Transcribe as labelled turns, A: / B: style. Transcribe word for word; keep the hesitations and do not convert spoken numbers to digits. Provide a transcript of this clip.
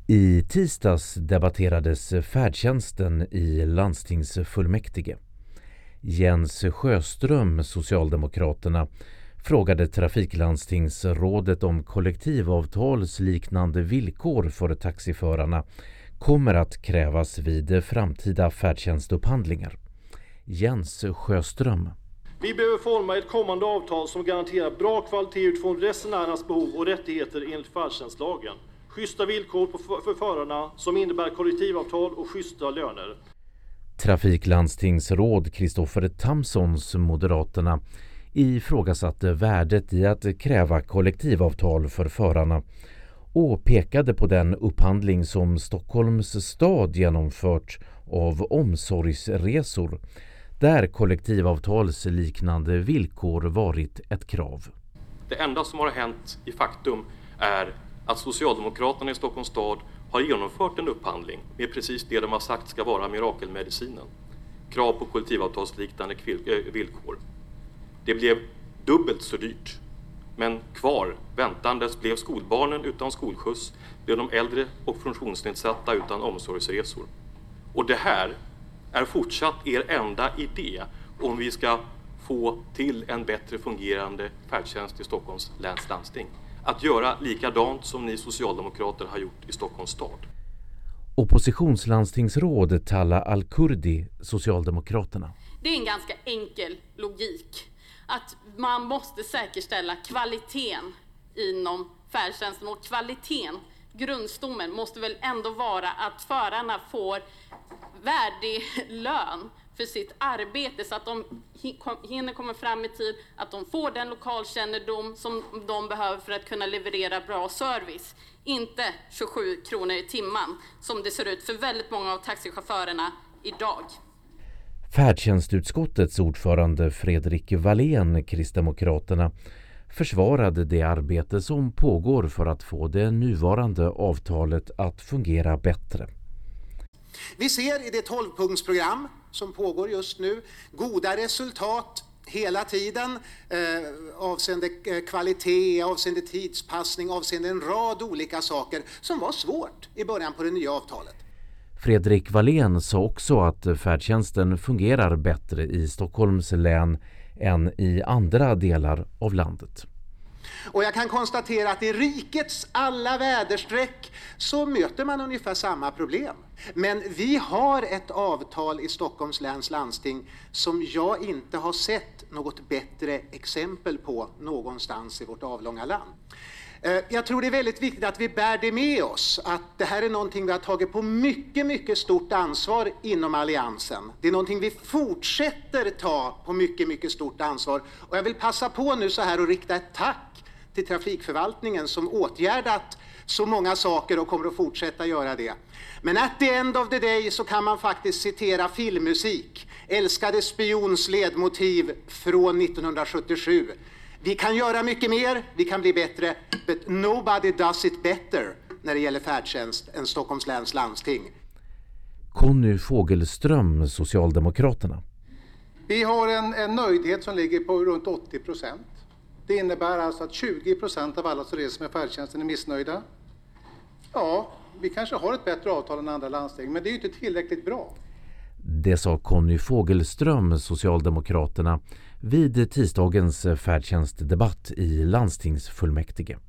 A: I tisdags debatterades färdtjänsten i landstingsfullmäktige. Jens Sjöström, Socialdemokraterna, frågade trafiklandstingsrådet om kollektivavtalsliknande villkor för taxiförarna kommer att krävas vid framtida färdtjänstupphandlingar. Jens Sjöström.
B: Vi behöver forma ett kommande avtal som garanterar bra kvalitet utifrån resenärernas behov och rättigheter enligt färdtjänstlagen. Schyssta villkor för förarna som innebär kollektivavtal och schyssta löner.
A: Trafiklandstingsråd Kristoffer Tamsons, Moderaterna, ifrågasatte värdet i att kräva kollektivavtal för förarna och pekade på den upphandling som Stockholms stad genomfört av omsorgsresor, där kollektivavtalsliknande villkor varit ett krav.
C: Det enda som har hänt i faktum är att Socialdemokraterna i Stockholms stad har genomfört en upphandling med precis det de har sagt ska vara mirakelmedicinen. Krav på kollektivavtalsliknande villkor. Det blev dubbelt så dyrt. Men kvar väntandes blev skolbarnen utan skolskjuts, blev de äldre och funktionsnedsatta utan omsorgsresor. Och det här är fortsatt er enda idé om vi ska få till en bättre fungerande färdtjänst i Stockholms läns landsting. Att göra likadant som ni socialdemokrater har gjort i Stockholms stad.
A: Oppositionslandstingsråd Talla Al-Kurdi, Socialdemokraterna.
D: Det är en ganska enkel logik. Att man måste säkerställa kvaliteten inom färdtjänsten, och kvaliteten, grundstommen, måste väl ändå vara att förarna får värdig lön för sitt arbete, så att de hinner komma fram i tid, att de får den lokalkännedom som de behöver för att kunna leverera bra service. Inte tjugosju kronor i timmen som det ser ut för väldigt många av taxichaufförerna idag.
A: Färdtjänstutskottets ordförande Fredrik Wallén, Kristdemokraterna, försvarade det arbete som pågår för att få det nuvarande avtalet att fungera bättre.
E: Vi ser i det tolv-punktsprogram som pågår just nu goda resultat hela tiden eh, avseende kvalitet, avseende tidspassning, avseende en rad olika saker som var svårt i början på det nya avtalet.
A: Fredrik Wallén sa också att färdtjänsten fungerar bättre i Stockholms län än i andra delar av landet.
E: Och jag kan konstatera att i rikets alla väderstreck så möter man ungefär samma problem. Men vi har ett avtal i Stockholms läns landsting som jag inte har sett något bättre exempel på någonstans i vårt avlånga land. Jag tror det är väldigt viktigt att vi bär det med oss, att det här är någonting vi har tagit på mycket, mycket stort ansvar inom alliansen. Det är någonting vi fortsätter ta på mycket, mycket stort ansvar. Och jag vill passa på nu så här och rikta ett tack till trafikförvaltningen som åtgärdat så många saker och kommer att fortsätta göra det. Men at the end of the day så kan man faktiskt citera filmmusik. Älskade spions ledmotiv från nittonhundrasjuttiosju. Vi kan göra mycket mer, vi kan bli bättre, but nobody does it better när det gäller färdtjänst än Stockholms läns landsting.
A: Conny Fogelström, Socialdemokraterna.
F: Vi har en, en nöjdhet som ligger på runt åttio procent. Det innebär alltså att tjugo procent av alla som reser med färdtjänsten är missnöjda. Ja, vi kanske har ett bättre avtal än andra landsting, men det är ju inte tillräckligt bra.
A: Det sa Conny Fogelström, Socialdemokraterna, vid tisdagens färdtjänstdebatt i landstingsfullmäktige.